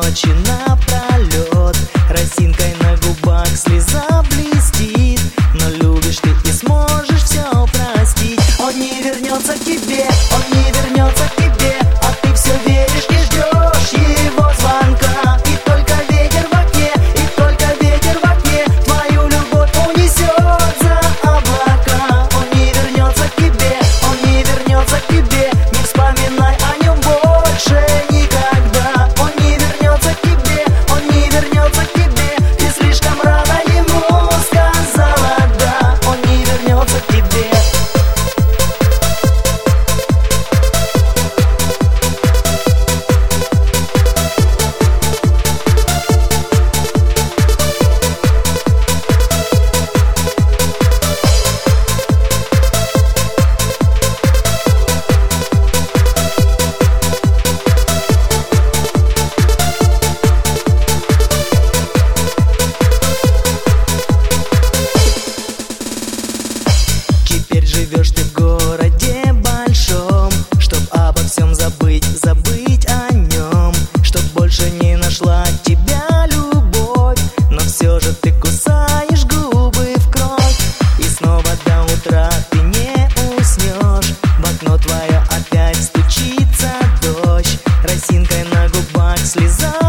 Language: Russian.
ночи напролет. Росинкой на губах слеза блестит, но любишь ты и сможешь все простить. Он не вернется к тебе, он не вернется к тебе, а ты все веришь и ждешь его звонка. И только ветер в окне, и только ветер в окне твою любовь унесет за облака. Он не вернется к тебе, он не вернется к тебе, не вспоминай о нем больше никогда. Он не вернется к тебе, он не вернется к тебе, ты слишком рано ему сказала да. Он не вернется к тебе. Теперь живешь ты в городе большом, чтоб обо всем забыть, забыть о нем, чтоб больше не нашла тебя любовь. Но все же ты кусаешь губы в кровь, и снова до утра ты не уснешь. В окно твое опять стучится дождь, росинкой на губах слеза